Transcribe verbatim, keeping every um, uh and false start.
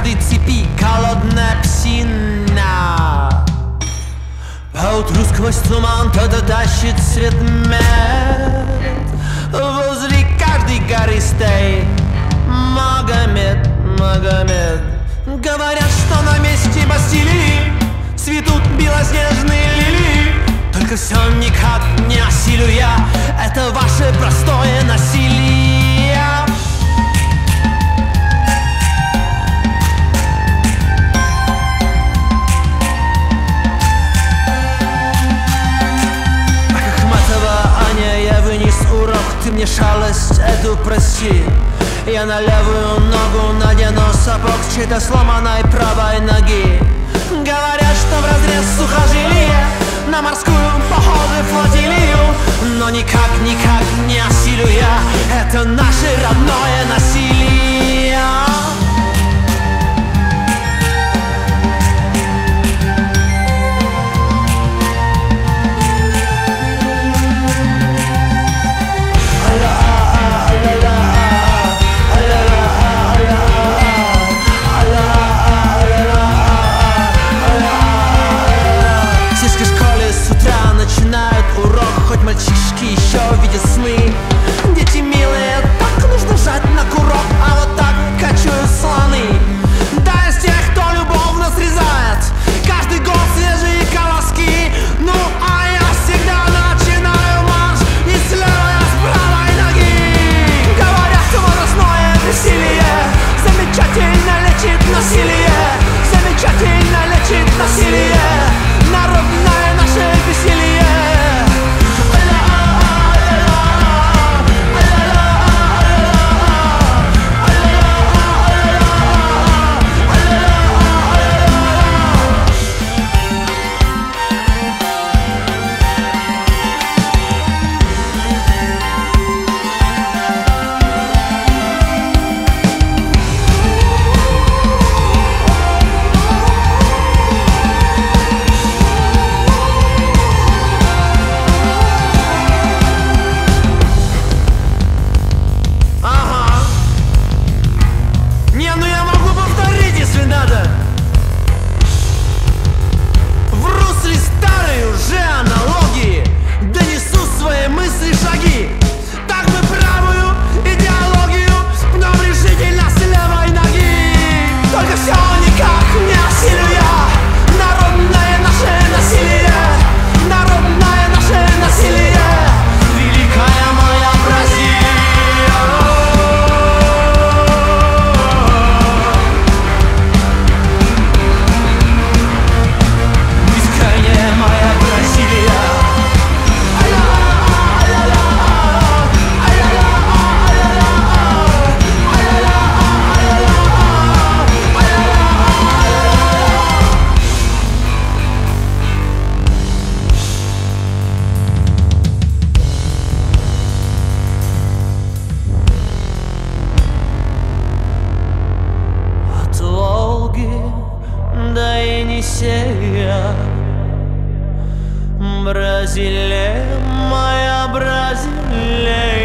каждой цепи холодная псина. Поутру сквозь туман кто-то тащит цветмет. Возле каждой горы стоит Магомед, Магомед. Говорят, что на месте Бастилии цветут белоснежные лилии. Только все никак не осилю я это ваше простое насилие. Ты мне шалость эту прости. Я на левую ногу надену сапог с чьей-то сломанной правой ноги. Говорят, что вразрез сухожилия на морскую похожи флотилию. Но никак, никак не осилю я это наше родное насилие. Начинают урок, хоть мальчишки еще видят сны. Дети милые, так нужно жать на курок, а вот так качают слоны. Да, из тех, кто любовно срезает каждый год свежие колоски. Ну, а я всегда начинаю марш и с левой, с правой ноги. Говорят, возрастное бессилие замечательно лечит насилие. Замечательно лечит насилие. Народное наше веселье. Да и Енисея, Бразилия, моя Бразилия.